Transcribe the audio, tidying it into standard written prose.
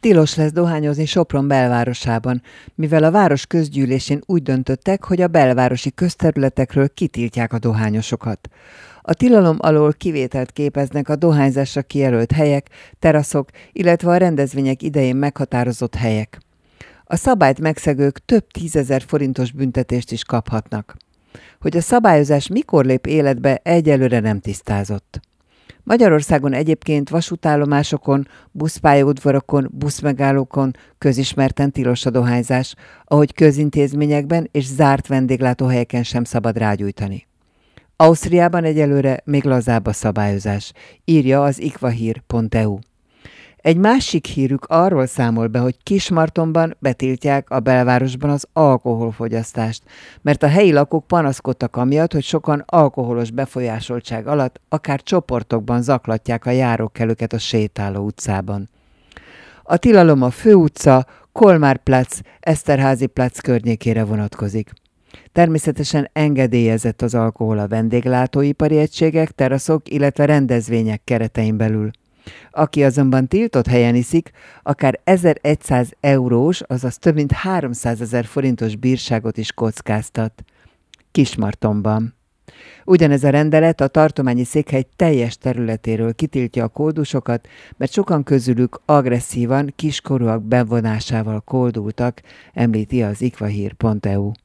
Tilos lesz dohányozni Sopron belvárosában, mivel a város közgyűlésén úgy döntöttek, hogy a belvárosi közterületekről kitiltják a dohányosokat. A tilalom alól kivételt képeznek a dohányzásra kijelölt helyek, teraszok, illetve a rendezvények idején meghatározott helyek. A szabályt megszegők több 10 000 forintos büntetést is kaphatnak. Hogy a szabályozás mikor lép életbe, egyelőre nem tisztázott. Magyarországon egyébként vasútállomásokon, buszpályaudvarokon, buszmegállókon közismerten tilos a dohányzás, ahogy közintézményekben és zárt vendéglátóhelyeken sem szabad rágyújtani. Ausztriában egyelőre még lazább a szabályozás, írja az ikvahír.eu. Egy másik hírük arról számol be, hogy Kismartonban betiltják a belvárosban az alkoholfogyasztást, mert a helyi lakók panaszkodtak amiatt, hogy sokan alkoholos befolyásoltság alatt akár csoportokban zaklatják a járókelőket a sétáló utcában. A tilalom a Főutca, Kolmárplatz, Eszterházy-Platz környékére vonatkozik. Természetesen engedélyezett az alkohol a vendéglátóipari egységek, teraszok, illetve rendezvények keretein belül. Aki azonban tiltott helyen iszik, akár 1100 eurós, azaz több mint 300 000 forintos bírságot is kockáztat. Kismartonban. Ugyanez a rendelet a tartományi székhely teljes területéről kitiltja a kódusokat, mert sokan közülük agresszívan kiskorúak bevonásával kódultak, említi az ikvahír.eu.